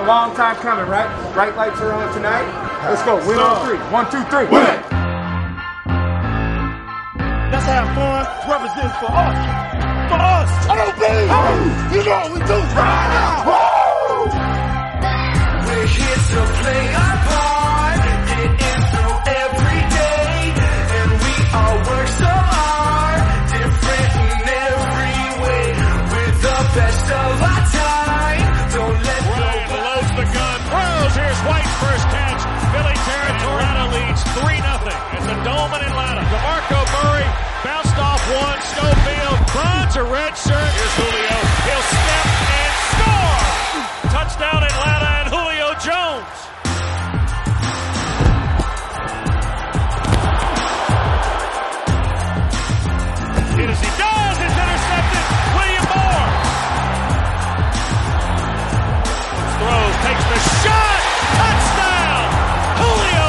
long time coming, right? Bright lights are on tonight. Let's go. Win on three. 1, 2, 3. Win! Let's have fun. Represent for us. For us. LB. You know what we do. We're here to play our part. Get in through every day. And we all work so hard. Different in every way. We're the best of our time. Don't let Ryan loads the gun. Throws. Here's White first catch. Philly territory. Atlanta leads 3-0. It's a dome in Atlanta. DeMarco Murray bounced off one. Schofield finds a red shirt. Here's Julio. He'll step and score. Touchdown Atlanta and Julio Jones. Hit as he does. It's intercepted. William Moore. Throws. Takes the shot. Touchdown. Julio